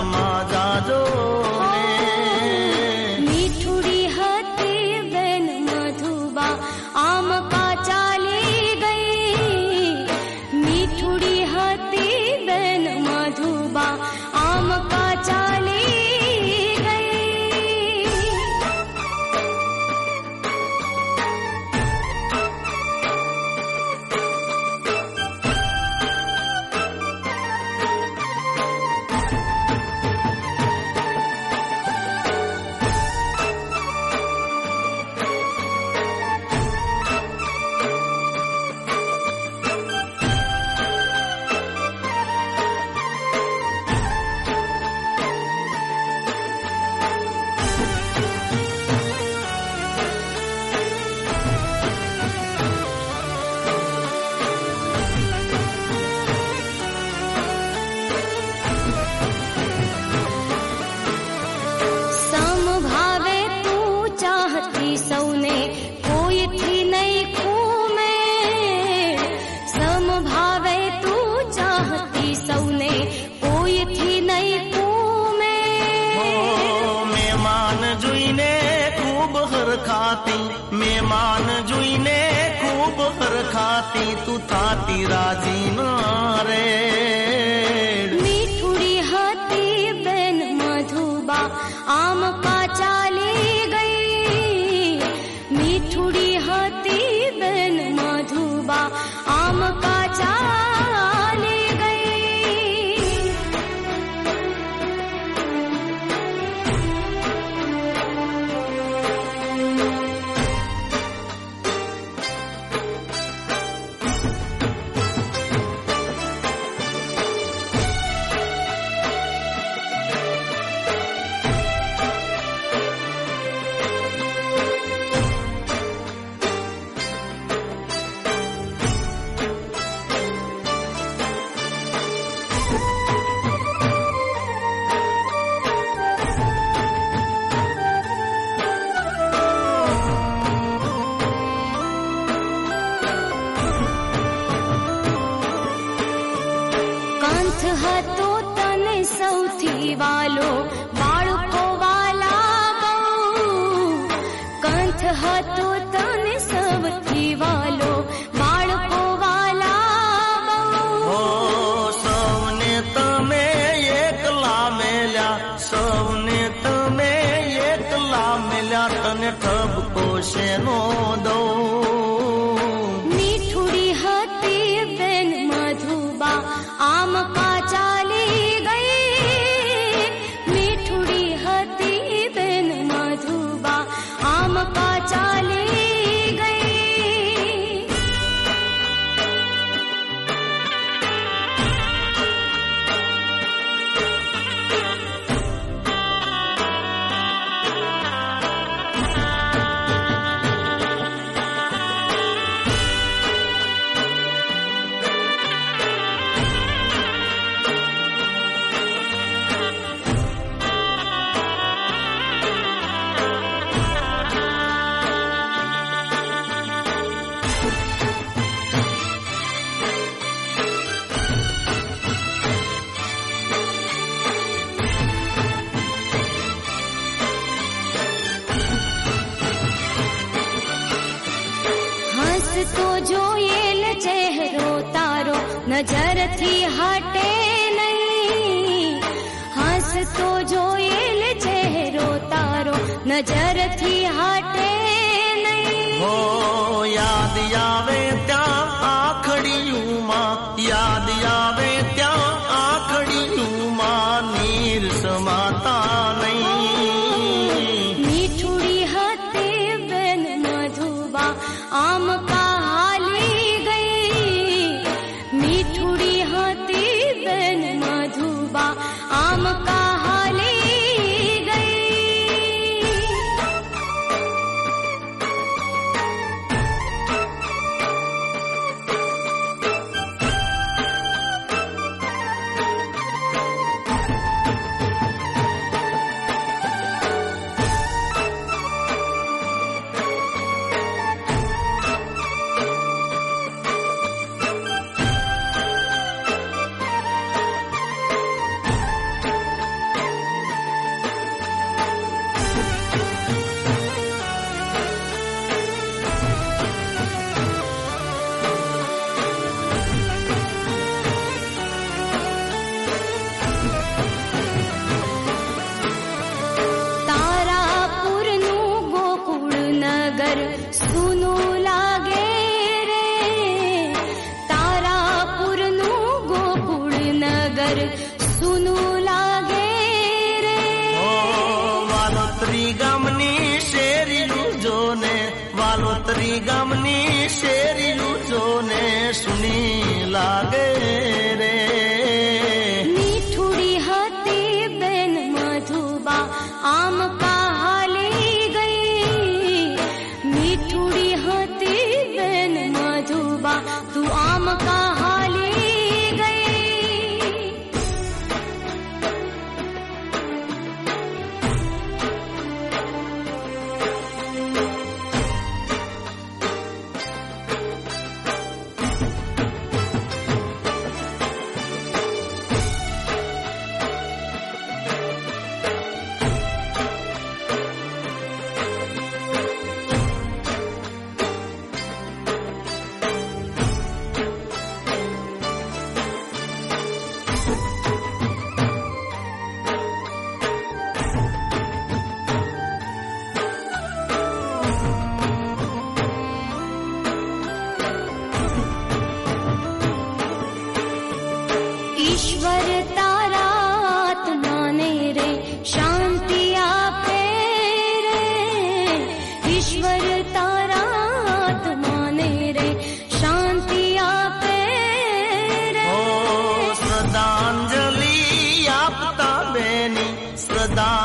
માં જાજો મીઠુડી હતી બેન મધુબા આમ કા ચાલી ગઈ મીઠુડી હતી બેન મધુબા આમ કા ચાલી ગઈ સમભાવે તું ચાહતી સૌને કોઈથી નહીં ખૂમે સમભાવે તું ચાહતી સૌને કોઈથી નહીં ખૂમે મહેમાન જોઈને ખૂબ હરખાતી મહેમાન જોઈને ખૂબ હરખાતી તું થાતી રાજી ના રે મીઠુડી હતી બેન મધુબા આમ કા ચાલી ગઈ મીઠુડી હતી બેન મધુબા આમ કા ચાલી ગઈ કંથ હતો તને સૌથી વાલો બાળકો વાલા બહુ કંથ હતો તને સૌથી વાલો બાળકો વાલા બહુ હો સૌને તમે એકલા મેલ્યા સૌને તમે એકલા મેલ્યા તને ઠપકો શેનો દઉં મીઠુડી હતી બેન મધુબા આમ કા ચાલી ગઈ મીઠુડી હતી બેન મધુબા આમ કા ચાલી ગઈ હસતો જોયેલ ચહેરો તારો નજરથી હટે નહીં હસતો જોયેલ ચહેરો તારો નજરથી હટે નહીં હો યાદ આવે ત્યાં આખડીયુંમાં યાદ આવે ત્યાં આખડીયુંમાં નીર સમાતા નહીં મીઠુડી હતી બેન મધુબા આમ કા હાલી ગઈ મીઠુડી હતી બેન મધુબા આમ કા હાલી ગઈ અંતરી ગામની શેરીયું જોને સુની લાગે રે. મીઠુડી હતી બેન મધુબા આમ કાલી ગઈ. મીઠુડી હતી બેન મધુબા તું આમ કાલી ગઈ. ઈશ્વર તારા આત્માને રે શાંતિ આપે રે. ઈશ્વર તારા આત્માને રે શાંતિ આપે રે. ઓ શ્રદ્ધાંજલિ આપતા બેની શ્રદ્ધા